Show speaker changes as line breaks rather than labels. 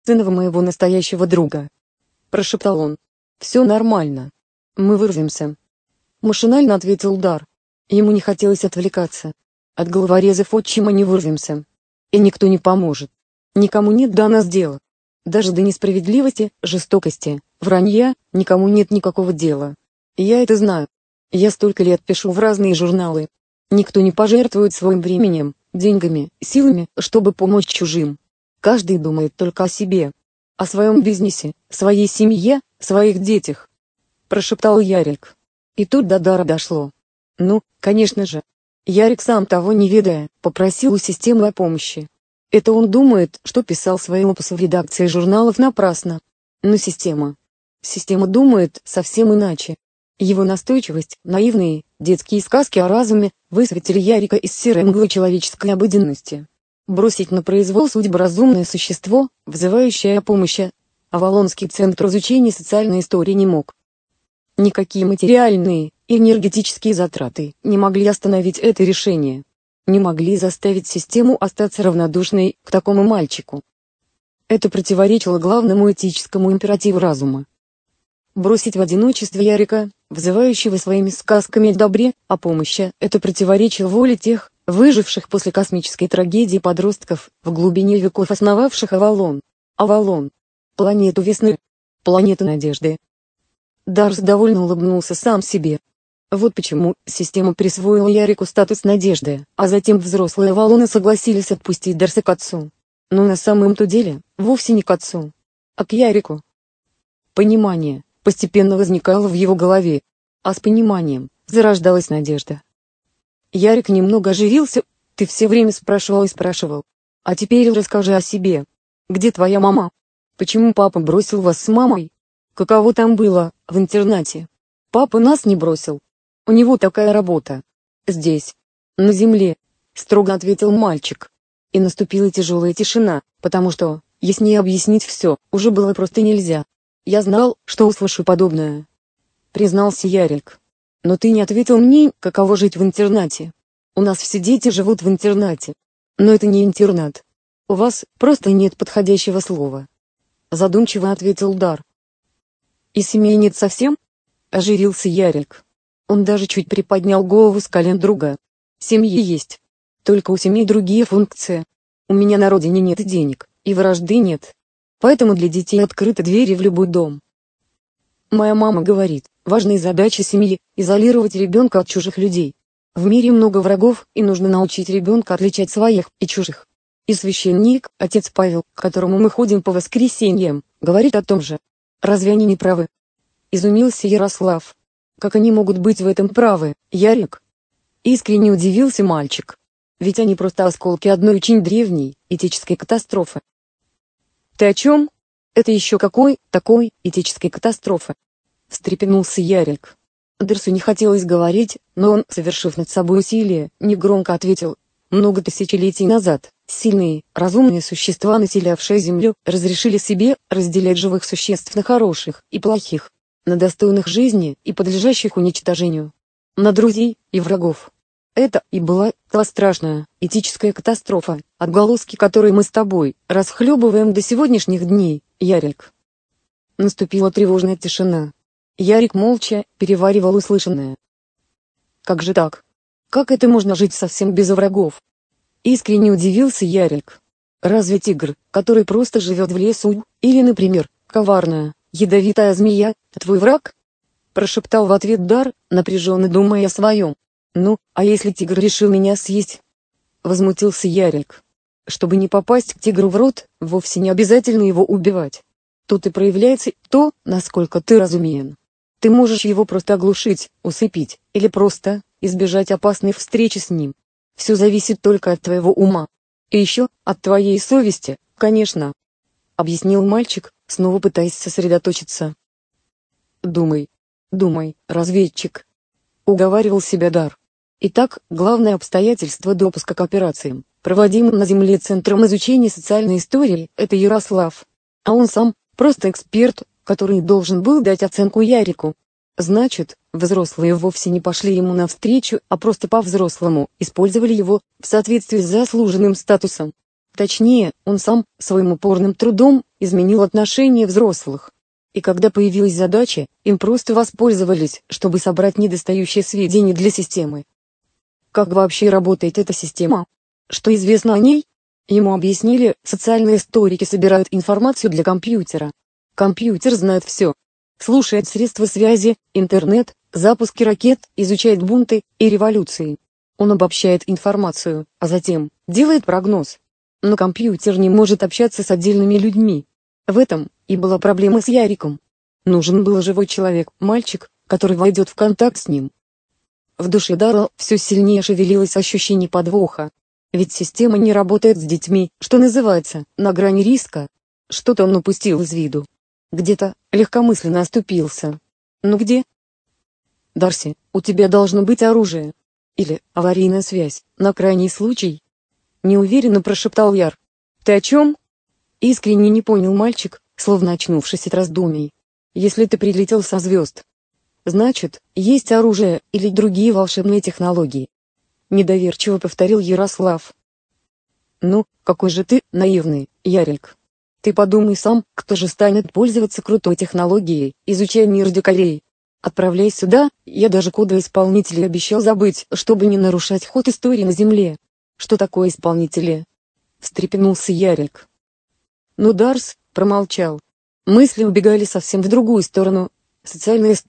сынова моего настоящего друга. Прошептал он. Все нормально. Мы вырвемся. Машинально ответил Дар. Ему не хотелось отвлекаться. От головорезов отчима не вырвемся. И никто не поможет. Никому нет до нас дела. Даже до несправедливости, жестокости, вранья, никому нет никакого дела. Я это знаю. Я столько лет пишу в разные журналы. Никто не пожертвует своим временем, деньгами, силами, чтобы помочь чужим. Каждый думает только о себе. О своем бизнесе, своей семье, своих детях. Прошептал Ярик. И тут до Дара дошло. Ну, конечно же. Ярик, сам того не ведая, попросил у системы о помощи. Это он думает, что писал свои опусы в редакции журналов напрасно. Но система думает совсем иначе. Его настойчивость, наивные, детские сказки о разуме, высветили Ярика из серой мглы человеческой обыденности. Бросить на произвол судьбы разумное существо, вызывающее о помощи, Авалонский центр изучения социальной истории не мог. Никакие материальные и энергетические затраты не могли остановить это решение. Не могли заставить систему остаться равнодушной к такому мальчику. Это противоречило главному этическому императиву разума. Бросить в одиночестве Ярика, взывающего своими сказками о добре, о помощи, это противоречило воле тех, выживших после космической трагедии подростков, в глубине веков основавших Авалон. Авалон. Планету весны. Планету надежды. Дарс довольно улыбнулся сам себе. Вот почему система присвоила Ярику статус надежды, а затем взрослые Авалоны согласились отпустить Дарса к отцу. Но на самом-то деле, вовсе не к отцу, а к Ярику. Понимание постепенно возникало в его голове, а с пониманием зарождалась надежда. Ярик немного оживился. Ты все время спрашивал и спрашивал. А теперь расскажи о себе. Где твоя мама? Почему папа бросил вас с мамой? Каково там было, в интернате? Папа нас не бросил. У него такая работа. Здесь, на земле, строго ответил мальчик. И наступила тяжелая тишина, потому что, яснее объяснить все, уже было просто нельзя. Я знал, что услышу подобное. Признался Ярик. Но ты не ответил мне, каково жить в интернате. У нас все дети живут в интернате. Но это не интернат. У вас просто нет подходящего слова. Задумчиво ответил Дар. И семьи нет совсем? Оживился Ярик. Он даже чуть приподнял голову с колен друга. Семьи есть. Только у семьи другие функции. У меня на родине нет денег, и вражды нет. Поэтому для детей открыты двери в любой дом. Моя мама говорит, важной задачей семьи – изолировать ребенка от чужих людей. В мире много врагов, и нужно научить ребенка отличать своих и чужих. И священник, отец Павел, к которому мы ходим по воскресеньям, говорит о том же. Разве они не правы? Изумился Ярослав. Как они могут быть в этом правы, Ярик? Искренне удивился мальчик. Ведь они просто осколки одной очень древней, этической катастрофы. Ты о чем? Это еще какой, такой, этической катастрофы? Встрепенулся Ярик. Дарсу не хотелось говорить, но он, совершив над собой усилие, негромко ответил. Много тысячелетий назад, сильные, разумные существа, населявшие Землю, разрешили себе разделять живых существ на хороших и плохих, на достойных жизни и подлежащих уничтожению, на друзей и врагов. Это и была та страшная этическая катастрофа, отголоски которой мы с тобой расхлебываем до сегодняшних дней, Ярик. Наступила тревожная тишина. Ярик молча переваривал услышанное. Как же так? Как это можно жить совсем без врагов? Искренне удивился Ярик. Разве тигр, который просто живет в лесу, или, например, коварная, ядовитая змея, твой враг? Прошептал в ответ Дар, напряженно думая о своем. Ну, а если тигр решил меня съесть? Возмутился Ярик. Чтобы не попасть к тигру в рот, вовсе не обязательно его убивать. Тут и проявляется то, насколько ты разумен. Ты можешь его просто оглушить, усыпить, или просто избежать опасной встречи с ним. Все зависит только от твоего ума. И еще, от твоей совести, конечно. Объяснил мальчик, снова пытаясь сосредоточиться. Думай, разведчик. Уговаривал себя Дар. Итак, главное обстоятельство допуска к операциям, проводимым на Земле Центром изучения социальной истории, это Ярослав. А он сам, просто эксперт, который должен был дать оценку Ярику. Значит, взрослые вовсе не пошли ему навстречу, а просто по-взрослому использовали его, в соответствии с заслуженным статусом. Точнее, он сам, своим упорным трудом, изменил отношение взрослых. И когда появилась задача, им просто воспользовались, чтобы собрать недостающие сведения для системы. Как вообще работает эта система? Что известно о ней? Ему объяснили, социальные историки собирают информацию для компьютера. Компьютер знает все. Слушает средства связи, интернет, запуски ракет, изучает бунты и революции. Он обобщает информацию, а затем делает прогноз. Но компьютер не может общаться с отдельными людьми. В этом и была проблема с Яриком. Нужен был живой человек, мальчик, который войдет в контакт с ним. В душе Даррелла все сильнее шевелилось ощущение подвоха. Ведь система не работает с детьми, что называется, на грани риска. Что-то он упустил из виду. Где-то легкомысленно оступился. Ну где? Дарси, у тебя должно быть оружие. Или аварийная связь, на крайний случай. Неуверенно прошептал Яр. Ты о чем? Искренне не понял мальчик, словно очнувшись от раздумий. Если ты прилетел со звезд, значит, есть оружие или другие волшебные технологии. Недоверчиво повторил Ярослав. Ну, какой же ты наивный, Ярик. Ты подумай сам, кто же станет пользоваться крутой технологией, изучая мир дикарей. Отправляй сюда, я даже коды исполнителей обещал забыть, чтобы не нарушать ход истории на Земле. Что такое исполнители? Встрепенулся Ярик. Но Дарс промолчал. Мысли убегали совсем в другую сторону. Социальные